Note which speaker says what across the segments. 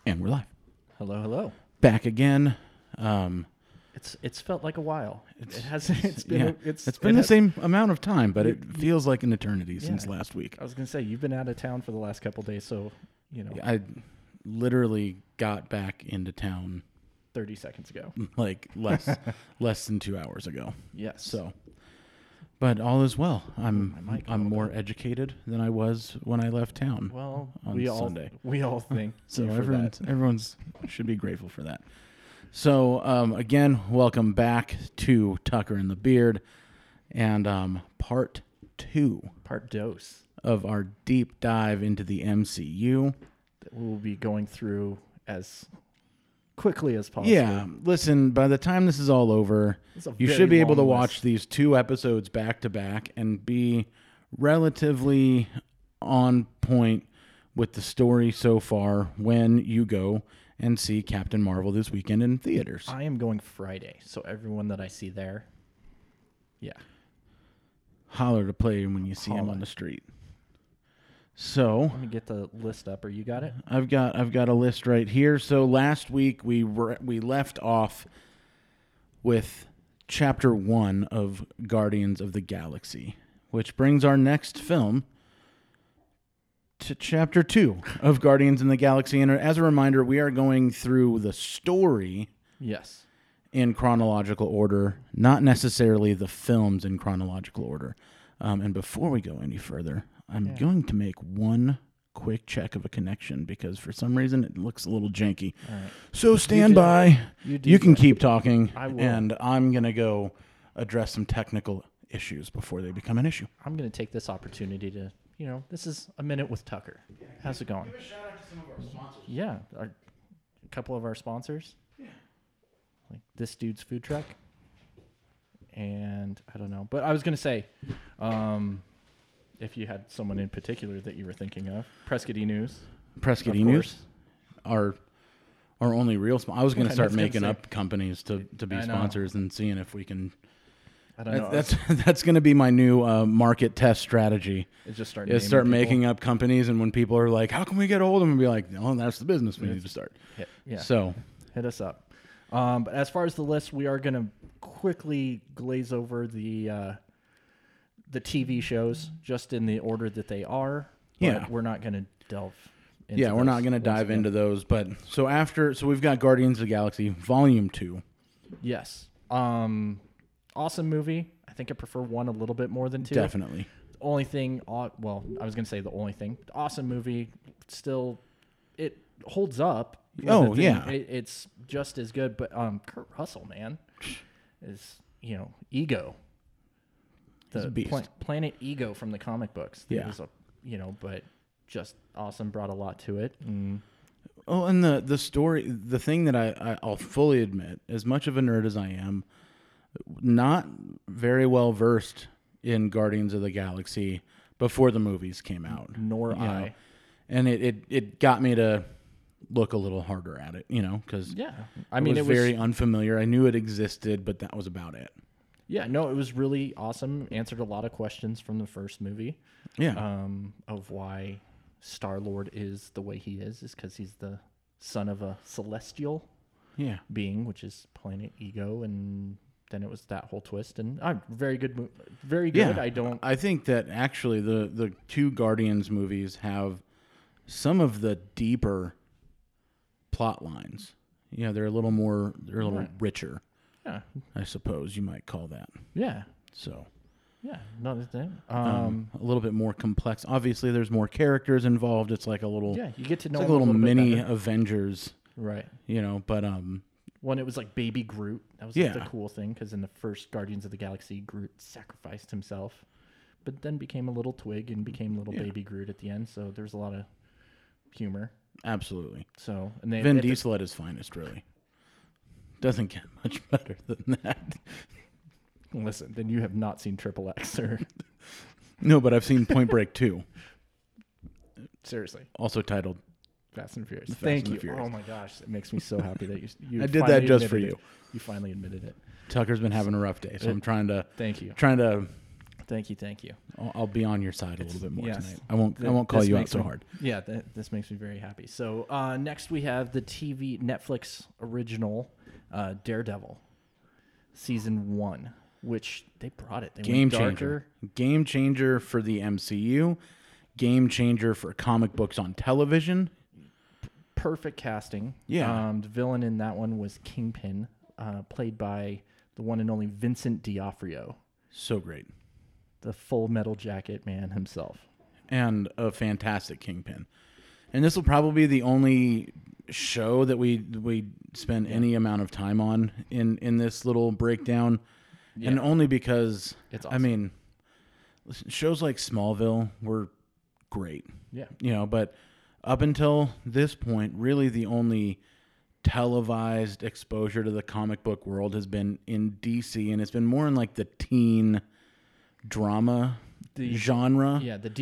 Speaker 1: And we're live.
Speaker 2: Hello, hello.
Speaker 1: Back again.
Speaker 2: It's felt like a while. It has. It's been.
Speaker 1: It's been the same amount of time, but it feels like an eternity since last week.
Speaker 2: I was gonna say you've been out of town for the last couple of days, so
Speaker 1: I literally got back into town
Speaker 2: 30 seconds ago.
Speaker 1: like less than 2 hours ago.
Speaker 2: Yes.
Speaker 1: So, but all is well. I'm more
Speaker 2: bit.
Speaker 1: educated than I was when I left town.
Speaker 2: Well,
Speaker 1: on Sunday.
Speaker 2: we all think
Speaker 1: So
Speaker 2: for that.
Speaker 1: everyone's should be grateful for that. So again, welcome back to Tucker and the Beard, and part 2
Speaker 2: Part dose
Speaker 1: of our deep dive into the MCU.
Speaker 2: that we'll be going through as quickly as possible.
Speaker 1: Yeah, listen, by the time this is all over,
Speaker 2: It's a
Speaker 1: you
Speaker 2: very
Speaker 1: should be able to
Speaker 2: long
Speaker 1: watch
Speaker 2: list.
Speaker 1: these 2 episodes back to back and be relatively on point with the story so far when you go and see Captain Marvel this weekend in theaters.
Speaker 2: I am going Friday, so everyone that I see there,
Speaker 1: Holler to play when you see him on the street. So
Speaker 2: let me get the list up. Or you got it?
Speaker 1: I've got a list right here. So last week we left off with Chapter 1 of Guardians of the Galaxy, which brings our next film to Chapter 2 of Guardians in the Galaxy. And as a reminder, we are going through the story
Speaker 2: Yes.
Speaker 1: in chronological order, not necessarily the films in chronological order. And before we go any further, I'm going to make one quick check of a connection because for some reason it looks a little janky.
Speaker 2: All right.
Speaker 1: So stand by. You can
Speaker 2: that.
Speaker 1: keep talking,
Speaker 2: I will.
Speaker 1: and I'm going to go address some technical issues before they become an issue.
Speaker 2: I'm going to take this opportunity to, this is A Minute with Tucker. How's it going?
Speaker 1: Give a shout out to some of our sponsors.
Speaker 2: Yeah, a couple of our sponsors.
Speaker 1: Yeah.
Speaker 2: Like This Dude's Food Truck. And I don't know. But I was going to say, if you had someone in particular that you were thinking of, Prescott E-News.
Speaker 1: Prescott
Speaker 2: Of
Speaker 1: E-News, our only real sponsor. I was going to
Speaker 2: I
Speaker 1: start
Speaker 2: was gonna
Speaker 1: making
Speaker 2: say.
Speaker 1: up companies to be
Speaker 2: I know.
Speaker 1: sponsors and seeing if we can.
Speaker 2: I don't know.
Speaker 1: That's going to be my new market test strategy.
Speaker 2: It's just
Speaker 1: Is start making up companies, and when people are like, "How can we get a hold of them?" Be like, "Oh, that's the business we need to start."
Speaker 2: Yeah.
Speaker 1: So
Speaker 2: Hit us up. But as far as the list, we are going to quickly glaze over the TV shows just in the order that they are. But
Speaker 1: Yeah.
Speaker 2: we're not going to delve into
Speaker 1: yeah, we're not
Speaker 2: those
Speaker 1: going to
Speaker 2: once
Speaker 1: dive
Speaker 2: again.
Speaker 1: into those. But so we've got Guardians of the Galaxy Volume 2.
Speaker 2: Yes. Awesome movie. I think I prefer 1 a little bit more than 2.
Speaker 1: Definitely.
Speaker 2: The only thing, I was going to say the only thing. Awesome movie. Still, it holds up.
Speaker 1: Oh,
Speaker 2: The thing,
Speaker 1: yeah.
Speaker 2: It's just as good. But Kurt Russell, man, is, Ego.
Speaker 1: He's a
Speaker 2: The
Speaker 1: beast.
Speaker 2: Planet Ego from the comic books.
Speaker 1: Yeah.
Speaker 2: It was but just awesome. Brought a lot to it.
Speaker 1: Oh, and the story, the thing that I'll fully admit, as much of a nerd as I am, not very well versed in Guardians of the Galaxy before the movies came out.
Speaker 2: Nor
Speaker 1: You know?
Speaker 2: I.
Speaker 1: And it got me to look a little harder at it, because
Speaker 2: Yeah.
Speaker 1: it was very unfamiliar. I knew it existed, but that was about it.
Speaker 2: Yeah, no, it was really awesome. Answered a lot of questions from the first movie.
Speaker 1: Yeah.
Speaker 2: Of why Star-Lord is the way he is because he's the son of a celestial
Speaker 1: Yeah.
Speaker 2: being, which is Planet Ego, and then it was that whole twist. And very good, very good.
Speaker 1: Yeah. I think that actually the 2 Guardians movies have some of the deeper plot lines. They're a little
Speaker 2: Right.
Speaker 1: richer,
Speaker 2: Yeah,
Speaker 1: I suppose you might call that.
Speaker 2: yeah,
Speaker 1: So
Speaker 2: yeah. No, that's it.
Speaker 1: a little bit more complex. Obviously, there's more characters involved. It's like a little,
Speaker 2: yeah, you get to
Speaker 1: it's
Speaker 2: know
Speaker 1: like a
Speaker 2: him
Speaker 1: little
Speaker 2: bit
Speaker 1: mini
Speaker 2: better.
Speaker 1: Avengers,
Speaker 2: Right.
Speaker 1: But
Speaker 2: When it was like Baby Groot, that was
Speaker 1: Yeah.
Speaker 2: the cool thing because in the first Guardians of the Galaxy, Groot sacrificed himself, but then became a little twig and became little Baby Groot at the end. So there's a lot of humor.
Speaker 1: absolutely,
Speaker 2: So and they
Speaker 1: Vin
Speaker 2: at the-
Speaker 1: Diesel at his finest, really. Doesn't get much better than that.
Speaker 2: Listen, then you have not seen Triple X, or
Speaker 1: No, but I've seen Point Break 2,
Speaker 2: seriously,
Speaker 1: also titled.
Speaker 2: Fast and Furious.
Speaker 1: Fast
Speaker 2: Thank
Speaker 1: and
Speaker 2: you.
Speaker 1: Furious.
Speaker 2: Oh my gosh, it makes me so happy that you
Speaker 1: I did
Speaker 2: finally
Speaker 1: that just for
Speaker 2: admitted
Speaker 1: you.
Speaker 2: it. You finally admitted it.
Speaker 1: Tucker's been having a rough day, so I'm trying to
Speaker 2: Thank you. Thank you.
Speaker 1: I'll be on your side a little bit more
Speaker 2: yes.
Speaker 1: tonight. I won't call you out so hard.
Speaker 2: Yeah, this makes me very happy. So next we have the TV Netflix original Daredevil season 1, which they brought it. They
Speaker 1: Game
Speaker 2: went darker.
Speaker 1: changer. Game changer for the MCU. Game changer for comic books on television.
Speaker 2: Perfect casting.
Speaker 1: Yeah.
Speaker 2: The villain in that one was Kingpin, played by the one and only Vincent D'Onofrio,
Speaker 1: So great.
Speaker 2: the Full Metal Jacket man himself.
Speaker 1: And a fantastic Kingpin. And this will probably be the only show that we spend any amount of time on in this little breakdown.
Speaker 2: Yeah.
Speaker 1: And only because,
Speaker 2: It's
Speaker 1: I
Speaker 2: awesome.
Speaker 1: mean, listen, shows like Smallville were great.
Speaker 2: Yeah.
Speaker 1: But up until this point, really the only televised exposure to the comic book world has been in DC, and it's been more in like the teen drama genre.
Speaker 2: Yeah, the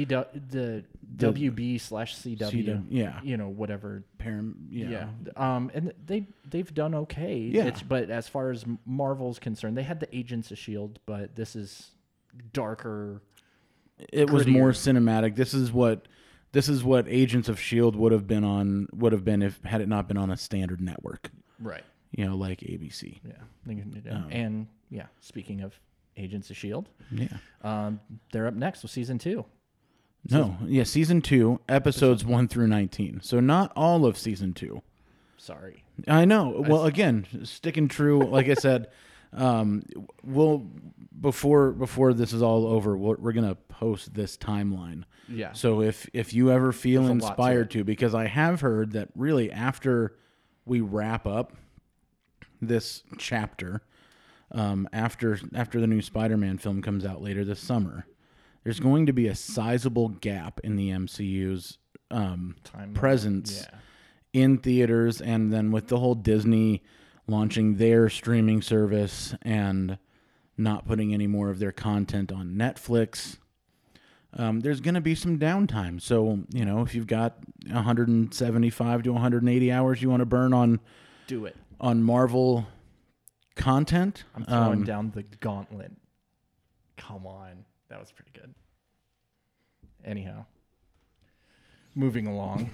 Speaker 2: WB/CW.
Speaker 1: Yeah.
Speaker 2: Whatever.
Speaker 1: Yeah.
Speaker 2: And they've done okay.
Speaker 1: Yeah.
Speaker 2: But as far as Marvel's concerned, they had the Agents of Shield, but this is darker.
Speaker 1: It was
Speaker 2: grittier.
Speaker 1: more cinematic. This is what Agents of Shield would have been if had it not been on a standard network.
Speaker 2: Right.
Speaker 1: Like ABC.
Speaker 2: Yeah. And yeah, speaking of Agents of Shield,
Speaker 1: Yeah.
Speaker 2: they're up next with season 2.
Speaker 1: Season 2, episodes 1 through 19. So not all of season 2.
Speaker 2: Sorry.
Speaker 1: I know. Well, again, sticking true, like I said, we'll before this is all over, we're gonna post this timeline.
Speaker 2: Yeah.
Speaker 1: So if you ever feel
Speaker 2: There's a lot to
Speaker 1: inspired
Speaker 2: it.
Speaker 1: to, because I have heard that really after we wrap up this chapter, after the new Spider-Man film comes out later this summer, there's going to be a sizable gap in the MCU's presence in theaters, and then with the whole Disney launching their streaming service and not putting any more of their content on Netflix, there's going to be some downtime. So, if you've got 175 to 180 hours you want to burn on
Speaker 2: Do it.
Speaker 1: on Marvel content,
Speaker 2: I'm throwing down the gauntlet. Come on. That was pretty good. Anyhow. Moving along.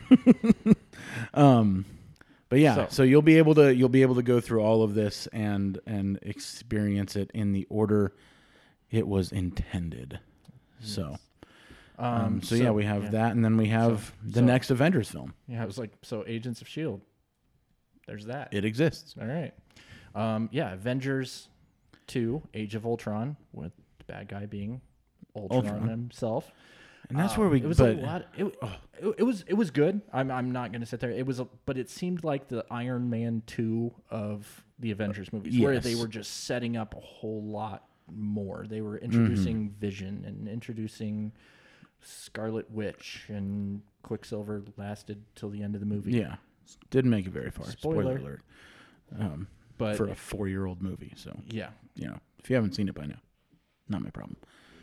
Speaker 1: But yeah, so you'll be able to go through all of this and experience it in the order it was intended. So, we have that, and then we have the next Avengers film.
Speaker 2: Yeah, it was like, so Agents of S.H.I.E.L.D. There's that.
Speaker 1: It exists.
Speaker 2: All right. Avengers 2, Age of Ultron, with the bad guy being Ultron himself.
Speaker 1: And that's where we.
Speaker 2: It was a lot. It was good. I'm not going to sit there. But it seemed like the Iron Man 2 of the Avengers movies, where they were just setting up a whole lot more. They were introducing Vision and introducing Scarlet Witch, and Quicksilver lasted till the end of the movie.
Speaker 1: Yeah, didn't make it very far. Spoiler alert.
Speaker 2: But
Speaker 1: for a 4-year-old movie, so
Speaker 2: yeah,
Speaker 1: if you haven't seen it by now, not my problem.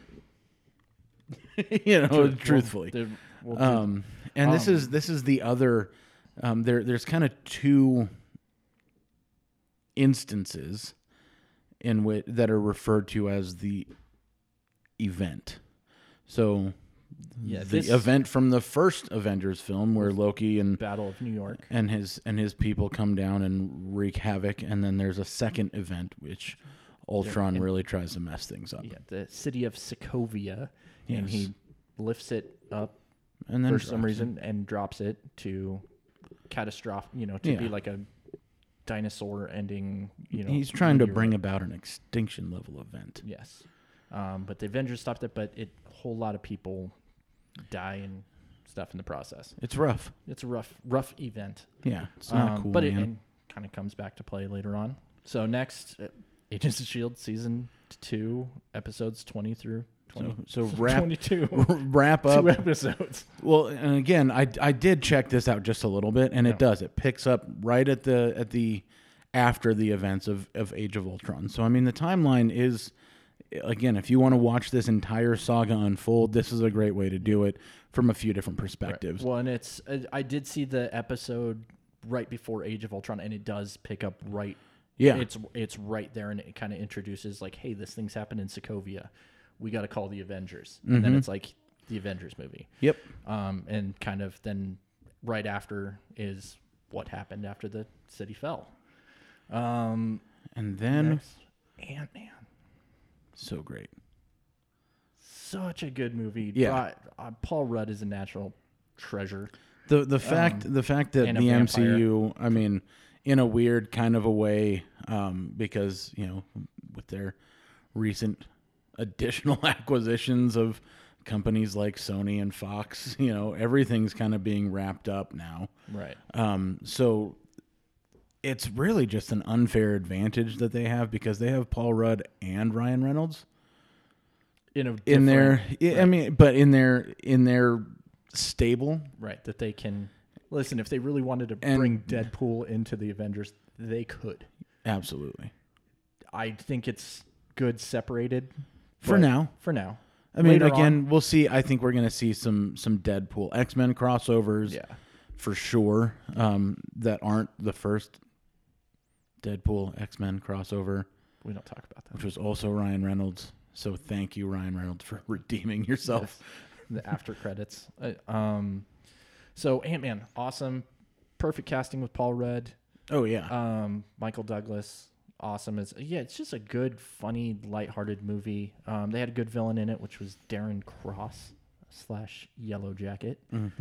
Speaker 1: Truthfully. And this is the other. There's kind of two instances in which that are referred to as the event. So, the event from the first Avengers film, where Loki and
Speaker 2: Battle of New York
Speaker 1: and his people come down and wreak havoc, and then there's a second event which Ultron really tries to mess things up.
Speaker 2: Yeah, the city of Sokovia. And he lifts it up
Speaker 1: and then
Speaker 2: for some reason and drops it to catastrophic, to be like a dinosaur ending,
Speaker 1: He's trying to bring about an extinction level event.
Speaker 2: Yes. But the Avengers stopped it, but a whole lot of people die and stuff in the process.
Speaker 1: It's rough.
Speaker 2: It's a rough event.
Speaker 1: Yeah, it's not cool,
Speaker 2: but
Speaker 1: man.
Speaker 2: it kind of comes back to play later on. So next, Agents of S.H.I.E.L.D. season 2, episodes 20 through 20.
Speaker 1: So
Speaker 2: 22.
Speaker 1: Wrap up
Speaker 2: 2 episodes.
Speaker 1: Well, and again, I did check this out just a little bit, and it does. It picks up right at the after the events of Age of Ultron. So I mean, the timeline is, again, if you want to watch this entire saga unfold, this is a great way to do it from a few different perspectives.
Speaker 2: Right. Well, and I did see the episode right before Age of Ultron, and it does pick up right.
Speaker 1: Yeah,
Speaker 2: it's right there, and it kind of introduces like, hey, this thing's happened in Sokovia, we got to call the Avengers. And then it's like the Avengers movie.
Speaker 1: Yep.
Speaker 2: And kind of then right after is what happened after the city fell.
Speaker 1: And then
Speaker 2: Ant-Man.
Speaker 1: So great.
Speaker 2: Such a good movie.
Speaker 1: Yeah.
Speaker 2: Paul Rudd is a natural treasure.
Speaker 1: The fact that the MCU, I mean, in a weird kind of a way, because, you know, with their recent additional acquisitions of companies like Sony and Fox, you know, everything's kind of being wrapped up now.
Speaker 2: Right.
Speaker 1: So it's really just an unfair advantage that they have because they have Paul Rudd and Ryan Reynolds in their stable.
Speaker 2: Right. That they can listen, if they really wanted to bring Deadpool into the Avengers, they could.
Speaker 1: Absolutely.
Speaker 2: I think it's good separated
Speaker 1: for now. I mean, again, we'll see. I think we're going to see some Deadpool X-Men crossovers, for sure. That aren't the first Deadpool X-Men crossover.
Speaker 2: We don't talk about that.
Speaker 1: Which was also Ryan Reynolds. So thank you, Ryan Reynolds, for redeeming yourself.
Speaker 2: Yes. The after credits. So Ant-Man, awesome, perfect casting with Paul Rudd.
Speaker 1: Oh yeah.
Speaker 2: Michael Douglas. Awesome. It's just a good, funny, lighthearted movie. They had a good villain in it, which was Darren Cross / Yellow Jacket.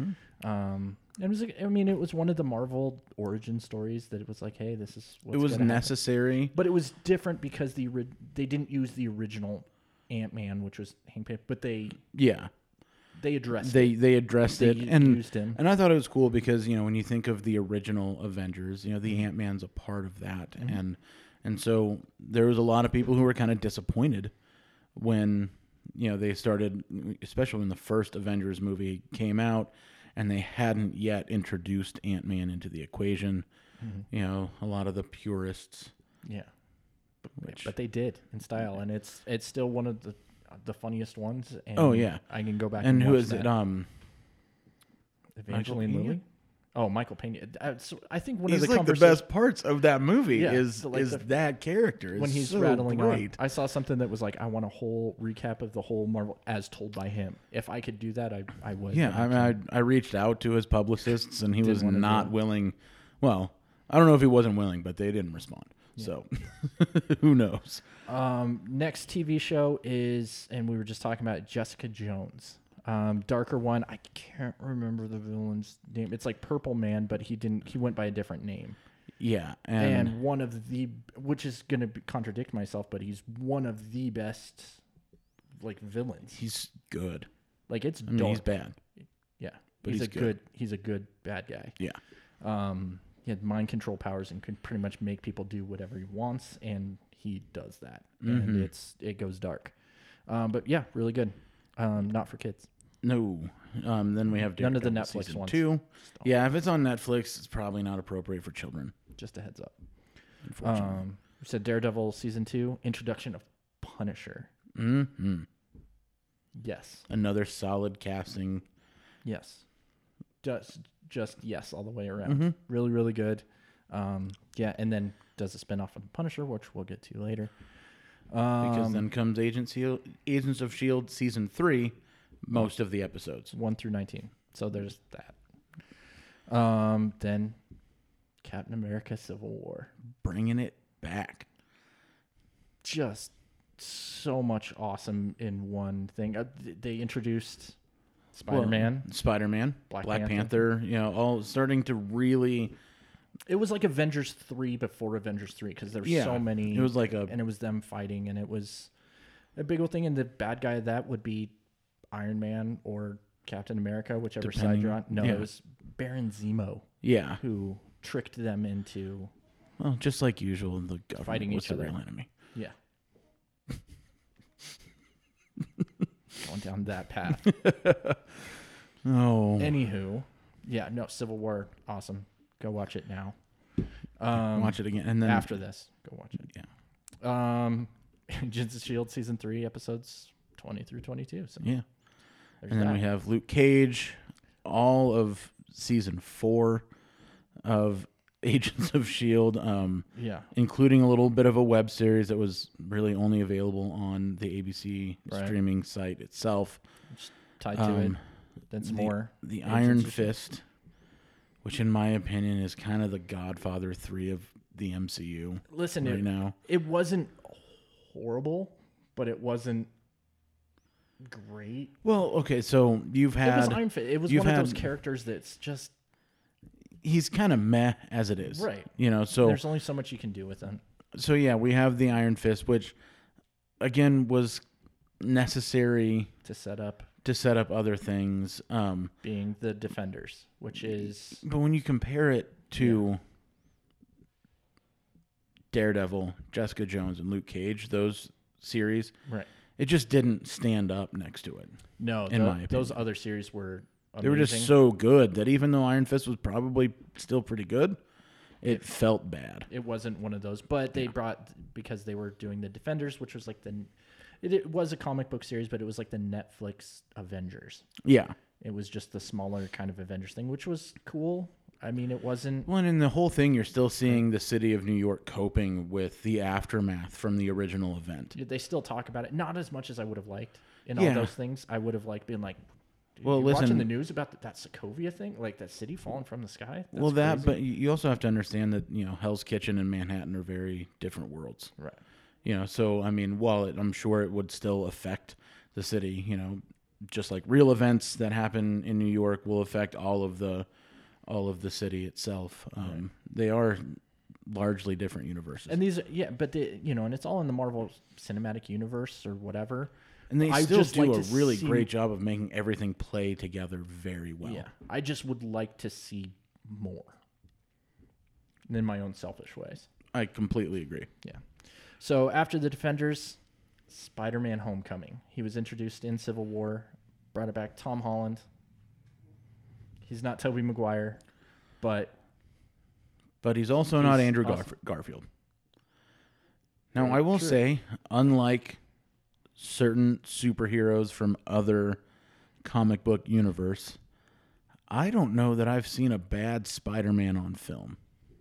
Speaker 2: It was one of the Marvel origin stories that it was like, hey, this is what's
Speaker 1: it was necessary,
Speaker 2: happen. But it was different because they didn't use the original Ant-Man, which was Hank Pym, but they addressed it.
Speaker 1: They addressed it and
Speaker 2: used him.
Speaker 1: And I thought it was cool because, you know, when you think of the original Avengers, you know, the Ant-Man's a part of that, and so there was a lot of people who were kind of disappointed when, you know, they started, especially when the first Avengers movie came out and they hadn't yet introduced Ant-Man into the equation. You know, a lot of the purists.
Speaker 2: Yeah. But they did in style, and it's still one of the funniest ones. And I can go back and
Speaker 1: who
Speaker 2: watch
Speaker 1: is
Speaker 2: that.
Speaker 1: it?
Speaker 2: Evangeline Lilly? Oh, Michael Pena. I think one
Speaker 1: he's
Speaker 2: of the
Speaker 1: like the best parts of that movie is that character.
Speaker 2: When he's
Speaker 1: so
Speaker 2: rattling
Speaker 1: great.
Speaker 2: on. I saw something that was like, I want a whole recap of the whole Marvel as told by him. If I could do that, I would.
Speaker 1: Yeah, I reached out to his publicists, and he was not willing. Well, I don't know if he wasn't willing, but they didn't respond. Yeah. So who knows?
Speaker 2: Next TV show is, and we were just talking about Jessica Jones. Darker one. I can't remember the villain's name. It's like Purple Man, but he went by a different name.
Speaker 1: Yeah.
Speaker 2: And one of the, which is going to contradict myself, but he's one of the best, like, villains.
Speaker 1: He's good.
Speaker 2: Like, it's
Speaker 1: dark. He's bad.
Speaker 2: Yeah.
Speaker 1: But
Speaker 2: he's a good bad guy.
Speaker 1: Yeah.
Speaker 2: He had mind control powers and can pretty much make people do whatever he wants, and he does that. And it goes dark. But yeah, really good. Not for kids.
Speaker 1: No. Then we have
Speaker 2: none of the Netflix ones.
Speaker 1: 2. Yeah, if it's on Netflix, it's probably not appropriate for children.
Speaker 2: Just a heads up.
Speaker 1: Unfortunately.
Speaker 2: We said Daredevil season 2, introduction of Punisher. Yes.
Speaker 1: Another solid casting.
Speaker 2: Yes. Just yes all the way around. Really, really good. Yeah, and then does a spinoff of Punisher, which we'll get to later.
Speaker 1: Because then comes Agents of S.H.I.E.L.D. season 3, most of the episodes.
Speaker 2: 1 through 19. So there's that. Then Captain America Civil War.
Speaker 1: Bringing it back.
Speaker 2: Just so much awesome in one thing. They introduced Spider-Man.
Speaker 1: Black Panther, you know, all starting to really...
Speaker 2: It was like Avengers 3 before Avengers 3 because there were so many.
Speaker 1: It was like
Speaker 2: and it was them fighting, and it was a big old thing. And the bad guy of that would be Iron Man or Captain America, whichever side you're on. No, it was Baron Zemo.
Speaker 1: Yeah,
Speaker 2: who tricked them into.
Speaker 1: Well, just like usual, the government
Speaker 2: fighting
Speaker 1: was
Speaker 2: each
Speaker 1: the
Speaker 2: other.
Speaker 1: real enemy.
Speaker 2: Yeah. Going down that path.
Speaker 1: Oh.
Speaker 2: Anywho, yeah, no, Civil War, awesome. Go watch it now.
Speaker 1: Watch it again, and then
Speaker 2: after this, go watch it.
Speaker 1: Yeah.
Speaker 2: Agents of S.H.I.E.L.D. season 3, episodes 20 through 22. So
Speaker 1: yeah. And then we have Luke Cage, all of season 4 of Agents of S.H.I.E.L.D.,
Speaker 2: Yeah.
Speaker 1: including a little bit of a web series that was really only available on the ABC streaming site itself.
Speaker 2: Just tied to it. Then some more.
Speaker 1: The Iron Fist, which in my opinion is kind of the Godfather 3 of the MCU.
Speaker 2: Listen,
Speaker 1: right now.
Speaker 2: It wasn't horrible, but it wasn't great.
Speaker 1: Well, okay, so you've had...
Speaker 2: It was Iron Fist. It was one of those characters that's just...
Speaker 1: He's kind of meh as it is.
Speaker 2: Right.
Speaker 1: You know, so...
Speaker 2: There's only so much you can do with him.
Speaker 1: So, yeah, we have the Iron Fist, which, again, was necessary...
Speaker 2: To set up
Speaker 1: other things.
Speaker 2: Being the Defenders, which is...
Speaker 1: But when you compare it to Daredevil, Jessica Jones, and Luke Cage, those series,
Speaker 2: right,
Speaker 1: it just didn't stand up next to it.
Speaker 2: No, in my opinion. Those other series were amazing.
Speaker 1: They were just so good that even though Iron Fist was probably still pretty good, it felt bad.
Speaker 2: It wasn't one of those. But they brought... Because they were doing the Defenders, which was like the... It was a comic book series, but it was like the Netflix Avengers.
Speaker 1: Yeah.
Speaker 2: It was just the smaller kind of Avengers thing, which was cool. I mean, it wasn't...
Speaker 1: Well, and in the whole thing, you're still seeing the city of New York coping with the aftermath from the original event.
Speaker 2: They still talk about it. Not as much as I would have liked in all those things. I would have liked being like,
Speaker 1: well,
Speaker 2: listen, watching the news about that Sokovia thing, like that city falling from the sky.
Speaker 1: That's crazy. But you also have to understand that, you know, Hell's Kitchen and Manhattan are very different worlds.
Speaker 2: Right.
Speaker 1: You know, so, I mean, while I'm sure it would still affect the city, you know, just like real events that happen in New York will affect all of the city itself. Right. They are largely different universes.
Speaker 2: And these, but and it's all in the Marvel Cinematic Universe or whatever.
Speaker 1: And they still do a really great job of making everything play together very well.
Speaker 2: Yeah, I just would like to see more in my own selfish ways.
Speaker 1: I completely agree.
Speaker 2: Yeah. So after the Defenders, Spider-Man Homecoming. He was introduced in Civil War, brought it back. Tom Holland. He's not Tobey Maguire, but
Speaker 1: he's also not Andrew Garfield. Now, I will say, unlike certain superheroes from other comic book universe, I don't know that I've seen a bad Spider-Man on film.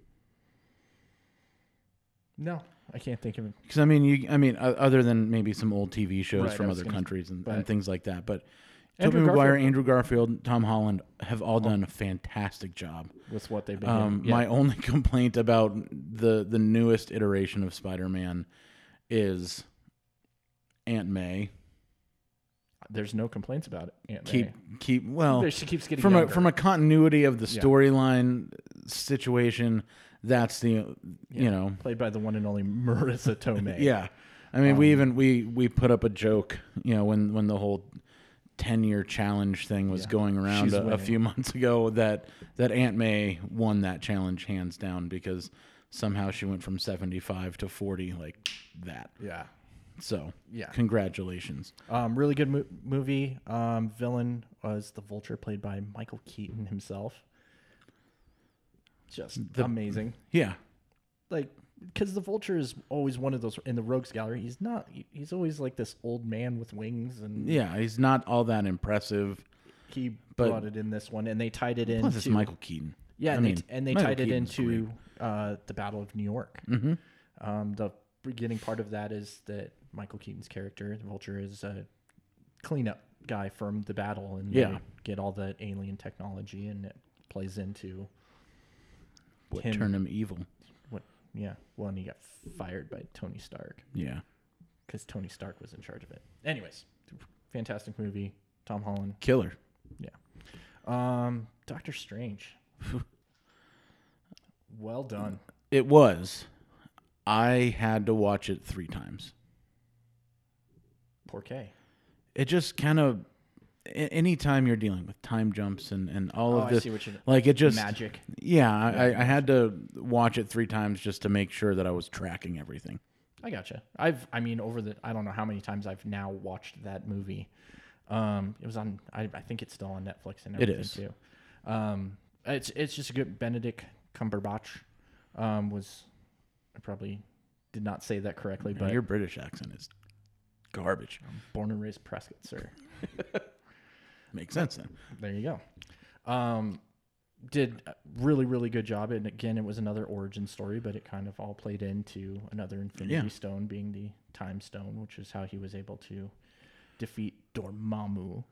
Speaker 2: No. I can't think of it.
Speaker 1: Because other than maybe some old TV shows from other countries and things like that, but Tobey Maguire, Andrew Garfield, Tom Holland have all done a fantastic job
Speaker 2: with what they've been doing.
Speaker 1: My only complaint about the newest iteration of Spider-Man is Aunt May.
Speaker 2: There's no complaints about it. Aunt
Speaker 1: May.
Speaker 2: She keeps getting
Speaker 1: from a continuity of the storyline situation. That's
Speaker 2: played by the one and only Marissa Tomei.
Speaker 1: Yeah, I mean we put up a joke, when the whole 10-year challenge thing was going around a few months ago that Aunt May won that challenge hands down because somehow she went from 75 to 40 like that.
Speaker 2: Yeah.
Speaker 1: So congratulations.
Speaker 2: Really good movie. Villain was the Vulture, played by Michael Keaton himself. Just amazing.
Speaker 1: Yeah.
Speaker 2: Like, because the Vulture is always one of those in the Rogues Gallery. He's always like this old man with wings. And
Speaker 1: yeah, he's not all that impressive.
Speaker 2: He brought it in this one, and they tied it into...
Speaker 1: Plus, it's Michael Keaton.
Speaker 2: Yeah, and they tied it into the Battle of New York.
Speaker 1: Mm-hmm.
Speaker 2: The beginning part of that is that Michael Keaton's character, the Vulture, is a cleanup guy from the battle, and they get all the alien technology, and it plays into...
Speaker 1: What turned him evil.
Speaker 2: Yeah. Well, and he got fired by Tony Stark.
Speaker 1: Yeah.
Speaker 2: Because Tony Stark was in charge of it. Anyways, fantastic movie. Tom Holland.
Speaker 1: Killer.
Speaker 2: Yeah. Doctor Strange. Well done.
Speaker 1: It was. I had to watch it 3 times.
Speaker 2: Poor K.
Speaker 1: It just kind of... Anytime you're dealing with time jumps and all of this,
Speaker 2: I see what
Speaker 1: like it just
Speaker 2: magic.
Speaker 1: Yeah, I had to watch it 3 times just to make sure that I was tracking everything.
Speaker 2: I gotcha. I don't know how many times I've now watched that movie. It was on. I think it's still on Netflix and everything too. It's just a good. Benedict Cumberbatch was. I probably did not say that correctly, but
Speaker 1: your British accent is garbage.
Speaker 2: I'm born and raised Prescott, sir.
Speaker 1: Makes sense then.
Speaker 2: There you go. did a really, really good job. And again, it was another origin story, but it kind of all played into another Infinity Stone being the Time Stone, which is how he was able to defeat Dormammu.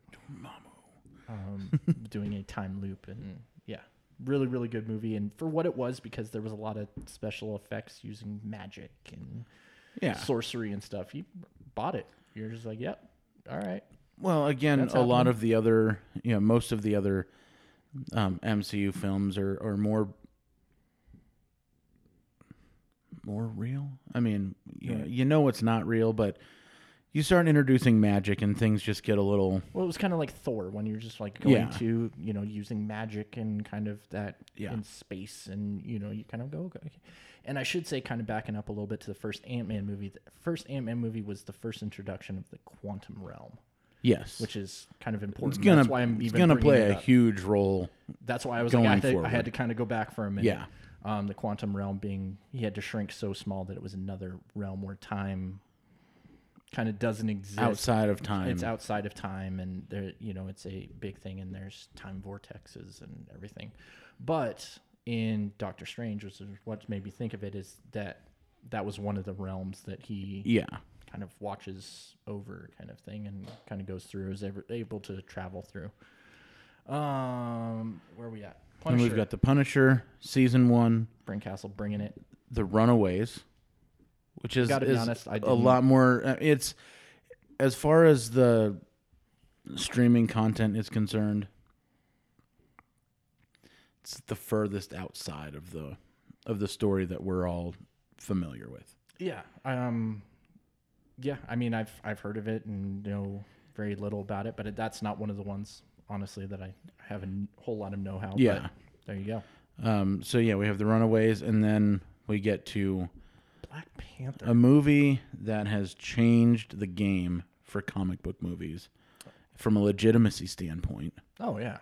Speaker 2: Doing a time loop. And yeah, really, really good movie. And for what it was, because there was a lot of special effects using magic and sorcery and stuff, you bought it. You're just like, yep, all right.
Speaker 1: Well, again, a lot of the other, most of the other MCU films are more real. I mean, it's not real, but you start introducing magic and things just get a little...
Speaker 2: Well, it was kind of like Thor when you're just like going to, using magic and kind of that in space and, you kind of go, okay. And I should say, kind of backing up a little bit to the first Ant-Man movie, the first Ant-Man movie was the first introduction of the quantum realm.
Speaker 1: Yes.
Speaker 2: Which is kind of important.
Speaker 1: That's why it's going to play a huge role.
Speaker 2: That's why I was like, I had to kind of go back for a minute.
Speaker 1: Yeah.
Speaker 2: The quantum realm being, he had to shrink so small that it was another realm where time kind of doesn't exist.
Speaker 1: Outside of time.
Speaker 2: It's outside of time, and there, it's a big thing, and there's time vortexes and everything. But in Doctor Strange, which is what made me think of it, is that was one of the realms that he kind of watches over, kind of thing, and kind of goes through, is able to travel through. Where are we at?
Speaker 1: Punisher. And we've got the Punisher, season 1.
Speaker 2: Brent Castle bringing it.
Speaker 1: The Runaways, which is
Speaker 2: honest,
Speaker 1: a lot more. It's, as far as the streaming content is concerned, it's the furthest outside of the story that we're all familiar with.
Speaker 2: Yeah. Yeah. I mean, I've heard of it and know very little about it, but that's not one of the ones, honestly, that I have a whole lot of know-how.
Speaker 1: Yeah.
Speaker 2: But there you go.
Speaker 1: So yeah, we have the Runaways, and then we get to
Speaker 2: Black Panther,
Speaker 1: a movie that has changed the game for comic book movies from a legitimacy standpoint.
Speaker 2: Oh yeah.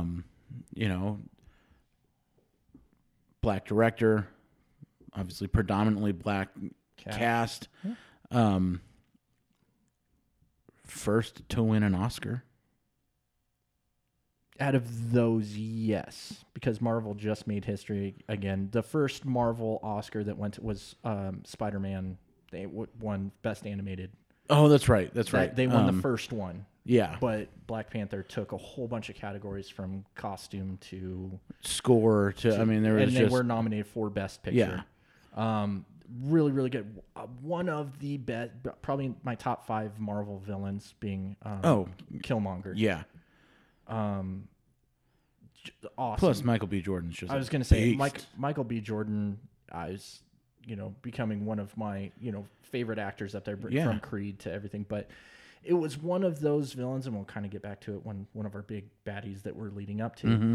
Speaker 1: Black director, obviously predominantly black cast.
Speaker 2: Yeah.
Speaker 1: First to win an Oscar.
Speaker 2: Out of those, yes, because Marvel just made history again. The first Marvel Oscar that went was Spider-Man. They won Best Animated.
Speaker 1: Oh, that's right. That's right.
Speaker 2: They won the first one.
Speaker 1: Yeah.
Speaker 2: But Black Panther took a whole bunch of categories from costume to
Speaker 1: score to I mean, there was
Speaker 2: they were nominated for Best Picture.
Speaker 1: Yeah.
Speaker 2: Really, really good. One of the best, probably my top 5 Marvel villains being Killmonger.
Speaker 1: Yeah.
Speaker 2: Awesome.
Speaker 1: Plus, Michael B. Jordan's just.
Speaker 2: I was going to say Michael B. Jordan is, becoming one of my favorite actors up there from Creed to everything. But it was one of those villains, and we'll kind of get back to it when one of our big baddies that we're leading up to,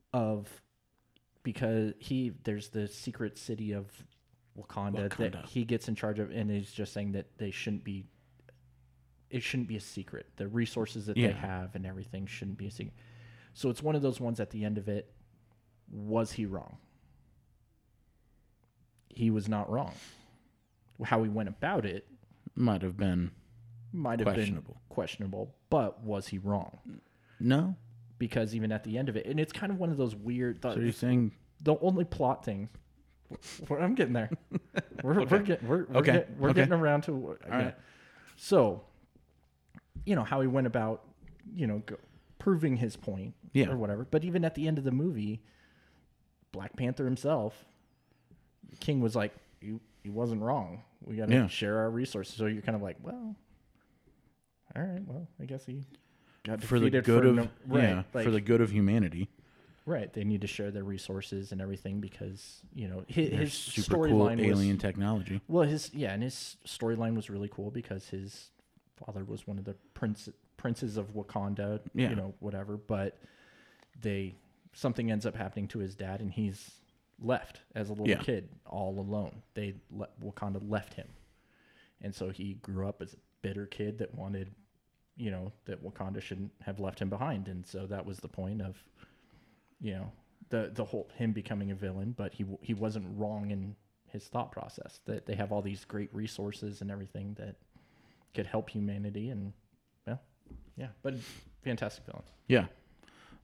Speaker 2: because there's the secret city of Wakanda that he gets in charge of, and he's just saying that it shouldn't be a secret. The resources that they have and everything shouldn't be a secret. So it's one of those ones at the end of it, was he wrong? He was not wrong. How he went about it
Speaker 1: might have been
Speaker 2: questionable, but was he wrong?
Speaker 1: No.
Speaker 2: Because even at the end of it, and it's kind of one of those weird...
Speaker 1: So you're saying...
Speaker 2: The only plot things... I'm getting there. We're getting around to...
Speaker 1: All right.
Speaker 2: So, how he went about, proving his point or whatever. But even at the end of the movie, Black Panther himself, King was like, he wasn't wrong. We got to share our resources. So you're kind of like, well, all right, well, I guess he got
Speaker 1: for the good for the good of humanity.
Speaker 2: Right, they need to share their resources and everything because his
Speaker 1: super cool alien technology.
Speaker 2: Well, his storyline was really cool because his father was one of the princes of Wakanda. Whatever. But something ends up happening to his dad, and he's left as a little kid all alone. Wakanda left him, and so he grew up as a bitter kid that wanted, that Wakanda shouldn't have left him behind, and so that was the point of. The whole him becoming a villain, but he wasn't wrong in his thought process that they have all these great resources and everything that could help humanity, and but fantastic villain.
Speaker 1: Yeah,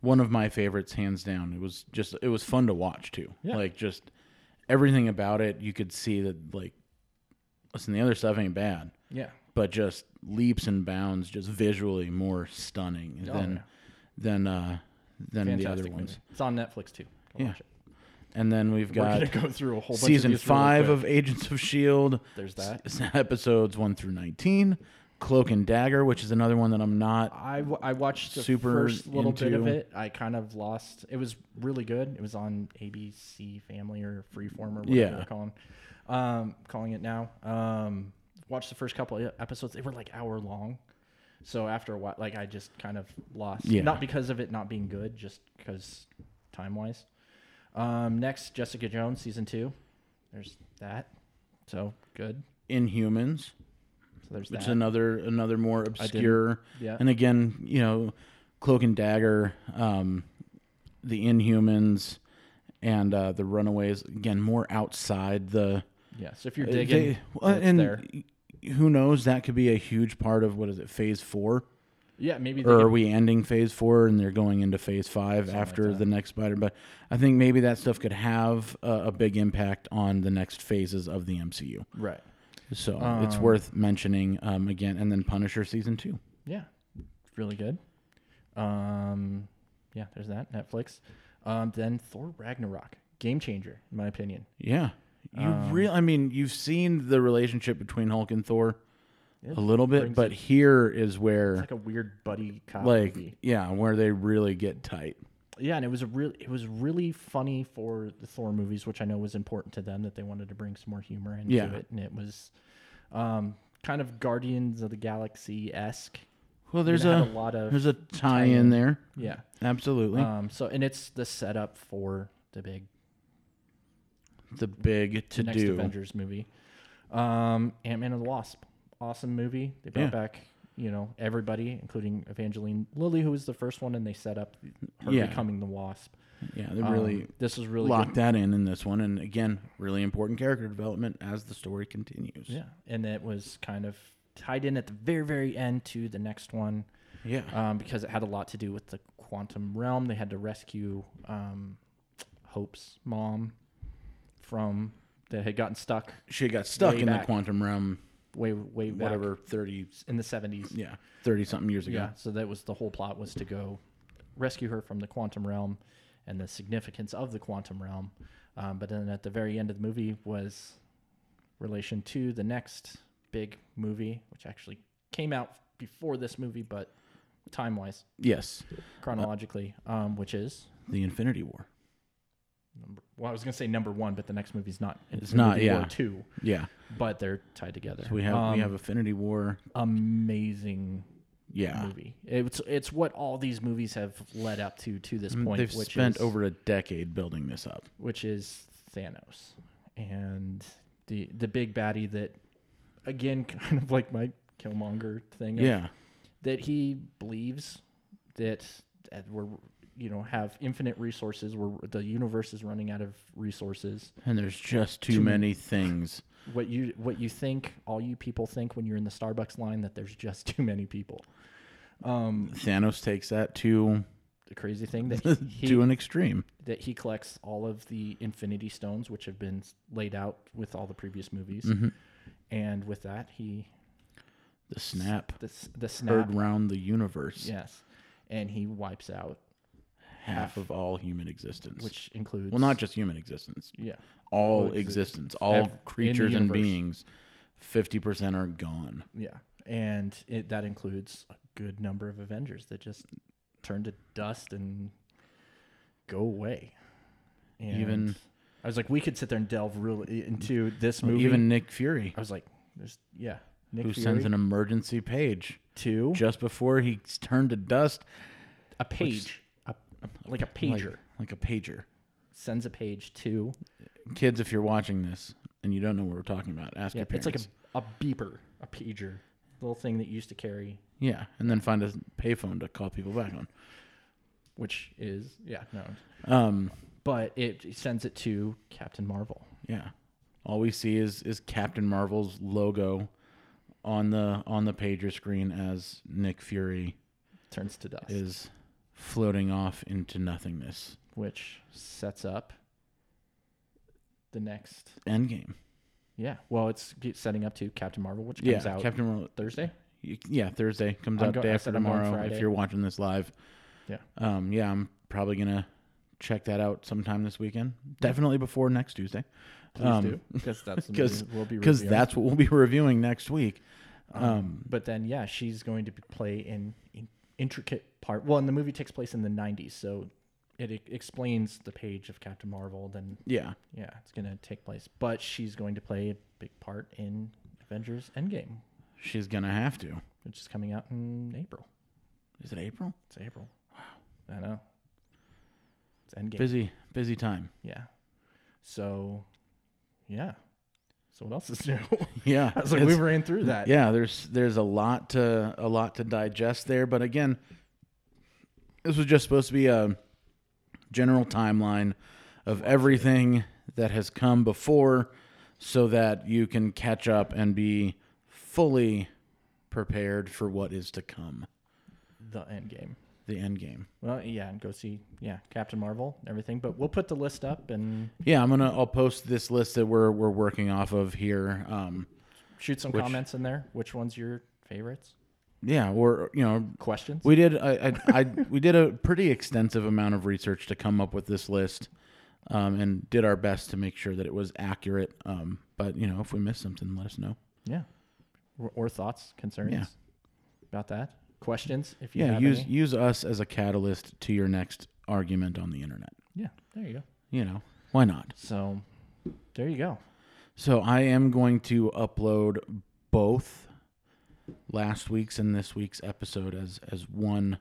Speaker 1: one of my favorites, hands down. It was fun to watch too.
Speaker 2: Yeah.
Speaker 1: Like just everything about it, you could see that like, listen, the other stuff ain't bad,
Speaker 2: Yeah.
Speaker 1: but just leaps and bounds, just visually more stunning than the other ones.
Speaker 2: Movie. It's on Netflix too. Go watch it.
Speaker 1: And then we've got
Speaker 2: We're gonna go through a whole bunch
Speaker 1: season
Speaker 2: of these
Speaker 1: 5
Speaker 2: really
Speaker 1: of Agents of S.H.I.E.L.D.
Speaker 2: There's that.
Speaker 1: Episodes 1 through 19. Cloak and Dagger, which is another one that I'm not.
Speaker 2: I watched the
Speaker 1: super
Speaker 2: first little bit of
Speaker 1: into.
Speaker 2: it. I kind of lost. It was really good. It was on ABC Family or Freeform or whatever they're calling it now. Watched the first couple of episodes. They were like hour long. So after a while, like I just kind of lost.
Speaker 1: Yeah.
Speaker 2: Not because of it not being good, just because time wise. Next, Jessica Jones season 2. There's that. So good.
Speaker 1: Inhumans,
Speaker 2: So there's
Speaker 1: which is
Speaker 2: that.
Speaker 1: another more obscure.
Speaker 2: Yeah.
Speaker 1: And again, you know, Cloak and Dagger, the Inhumans, and the Runaways. Again, more outside the.
Speaker 2: Yeah. So if you're digging, it's
Speaker 1: and
Speaker 2: there.
Speaker 1: who knows? That could be a huge part of what is it? Phase 4.
Speaker 2: Yeah, maybe.
Speaker 1: Or are we ending Phase 4 and they're going into Phase 5 after the next Spider? But I think maybe that stuff could have a big impact on the next phases of the MCU.
Speaker 2: Right.
Speaker 1: So it's worth mentioning again. And then Punisher season 2.
Speaker 2: Yeah, really good. Yeah, there's that Netflix. Then Thor Ragnarok, game changer in my opinion.
Speaker 1: Yeah, you've seen the relationship between Hulk and Thor a little bit, but here is where
Speaker 2: It's like a weird buddy cop movie.
Speaker 1: where they really get tight.
Speaker 2: Yeah, and it was really funny for the Thor movies, which I know was important to them, that they wanted to bring some more humor into it, and it was kind of Guardians of the Galaxy-esque.
Speaker 1: Well, there's
Speaker 2: a lot of
Speaker 1: there's a tie-in there.
Speaker 2: Yeah,
Speaker 1: Absolutely.
Speaker 2: and it's the setup for the big
Speaker 1: to
Speaker 2: next
Speaker 1: do
Speaker 2: Avengers movie. Ant-Man and the Wasp, awesome movie. They brought back everybody, including Evangeline Lilly, who was the first one, and they set up her becoming the Wasp.
Speaker 1: Yeah, they really
Speaker 2: this was really
Speaker 1: locked
Speaker 2: good.
Speaker 1: that in this one, and again, really important character development as the story continues.
Speaker 2: Yeah, and it was kind of tied in at the very, very end to the next one.
Speaker 1: Yeah,
Speaker 2: because it had a lot to do with the quantum realm. They had to rescue Hope's mom that had gotten stuck.
Speaker 1: she got stuck in the
Speaker 2: back.
Speaker 1: quantum realm.
Speaker 2: Way back
Speaker 1: Whatever, 30
Speaker 2: in the 70s.
Speaker 1: Yeah, 30 something years ago.
Speaker 2: Yeah, so that was the whole plot, was to go rescue her from the quantum realm and the significance of the quantum realm. But then at the very end of the movie was relation to the next big movie, which actually came out before this movie, but time-wise,
Speaker 1: Yes,
Speaker 2: chronologically, which is
Speaker 1: the Infinity War.
Speaker 2: I was going to say number 1, but the next movie's not.
Speaker 1: It's not,
Speaker 2: Infinity War
Speaker 1: yeah.
Speaker 2: 2,
Speaker 1: Yeah,
Speaker 2: but they're tied together.
Speaker 1: so we have Infinity War.
Speaker 2: Amazing
Speaker 1: Yeah,
Speaker 2: movie. It's what all these movies have led up to this point.
Speaker 1: they've
Speaker 2: which
Speaker 1: spent
Speaker 2: is,
Speaker 1: over a decade building this up.
Speaker 2: which is Thanos, and the big baddie that, again, kind of like my Killmonger thing.
Speaker 1: Yeah,
Speaker 2: That he believes that we're have infinite resources. The universe is running out of resources.
Speaker 1: and there's just too many things.
Speaker 2: What you think, all you people think when you're in the Starbucks line, that there's just too many people.
Speaker 1: Thanos takes that to
Speaker 2: The crazy thing that
Speaker 1: to an extreme.
Speaker 2: that he collects all of the Infinity Stones, which have been laid out with all the previous movies, and with that he
Speaker 1: The snap
Speaker 2: the snap,
Speaker 1: heard round the universe.
Speaker 2: yes, and he wipes out
Speaker 1: Half of all human existence.
Speaker 2: which includes
Speaker 1: not just human existence.
Speaker 2: yeah
Speaker 1: All
Speaker 2: Well,
Speaker 1: existence. All
Speaker 2: in the
Speaker 1: creatures and
Speaker 2: universe.
Speaker 1: beings. 50% are gone.
Speaker 2: yeah, and that includes a good number of Avengers that just turn to dust and go away. And
Speaker 1: Even
Speaker 2: I was like, we could sit there and delve really into this movie.
Speaker 1: even Nick Fury,
Speaker 2: I was like, there's Nick
Speaker 1: who
Speaker 2: Fury
Speaker 1: sends an emergency page
Speaker 2: to
Speaker 1: just before he's turned to dust.
Speaker 2: a page, like a pager,
Speaker 1: Like a pager.
Speaker 2: sends a page to.
Speaker 1: Kids, if you're watching this and you don't know what we're talking about, ask your
Speaker 2: It's
Speaker 1: parents.
Speaker 2: like a beeper, a pager, little thing that you used to carry,
Speaker 1: Yeah, and then find a payphone to call people back on.
Speaker 2: which is no,
Speaker 1: Um,
Speaker 2: but it sends it to Captain Marvel.
Speaker 1: yeah. All we see is Captain Marvel's logo on the pager screen as Nick Fury
Speaker 2: Turns to dust.
Speaker 1: is floating off into nothingness.
Speaker 2: which sets up the next
Speaker 1: Endgame.
Speaker 2: Yeah, well, it's setting up to Captain Marvel, which comes out
Speaker 1: Captain Marvel
Speaker 2: Thursday.
Speaker 1: Yeah, Thursday comes out day after tomorrow. If you're watching this live,
Speaker 2: yeah,
Speaker 1: I'm probably gonna check that out sometime this weekend. Definitely before next Tuesday.
Speaker 2: Please do, because that's
Speaker 1: that's what we'll be reviewing next week.
Speaker 2: But then, yeah, she's going to play an intricate part. Well, and the movie takes place in the 90s, so it explains the page of Captain Marvel. Then, yeah, it's going to take place. But she's going to play a big part in Avengers Endgame.
Speaker 1: She's going to have to.
Speaker 2: Which is coming out in April.
Speaker 1: Is it April?
Speaker 2: It's April. Wow. I know. It's Endgame.
Speaker 1: Busy time.
Speaker 2: Yeah. So, yeah. So what else is new?
Speaker 1: Yeah,
Speaker 2: I was like, we ran through that.
Speaker 1: Yeah, there's a lot to digest there, but again, this was just supposed to be a general timeline of everything that has come before, so that you can catch up and be fully prepared for what is to come.
Speaker 2: The Endgame.
Speaker 1: The Endgame.
Speaker 2: Well, yeah, and go see Captain Marvel and everything. But we'll put the list up and
Speaker 1: I'll post this list that we're working off of here.
Speaker 2: Shoot some comments in there. Which one's your favorites?
Speaker 1: Yeah, or
Speaker 2: questions.
Speaker 1: We did we did a pretty extensive amount of research to come up with this list, and did our best to make sure that it was accurate. But if we missed something, let us know.
Speaker 2: Yeah, or thoughts, concerns about that. Questions, if you
Speaker 1: have
Speaker 2: any.
Speaker 1: Use us as a catalyst to your next argument on the internet.
Speaker 2: Yeah, there you go.
Speaker 1: Why not?
Speaker 2: So, there you go.
Speaker 1: So I am going to upload both last week's and this week's episode as one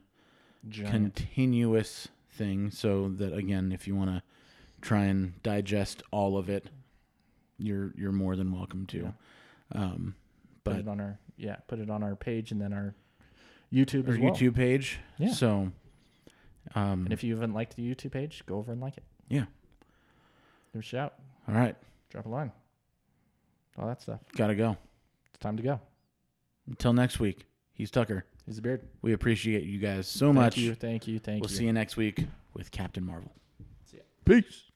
Speaker 1: continuous thing, so that again, if you want to try and digest all of it, you're more than welcome to.
Speaker 2: Yeah. But put it on our page and then our YouTube as well.
Speaker 1: YouTube page.
Speaker 2: Yeah.
Speaker 1: So,
Speaker 2: and if you haven't liked the YouTube page, go over and like it.
Speaker 1: Yeah.
Speaker 2: Give a shout.
Speaker 1: All right.
Speaker 2: Drop a line. All that stuff.
Speaker 1: Gotta go.
Speaker 2: It's time to go.
Speaker 1: Until next week. He's Tucker.
Speaker 2: He's the Beard.
Speaker 1: We appreciate you guys so much.
Speaker 2: Thank you.
Speaker 1: We'll see you next week with Captain Marvel.
Speaker 2: See ya.
Speaker 1: Peace.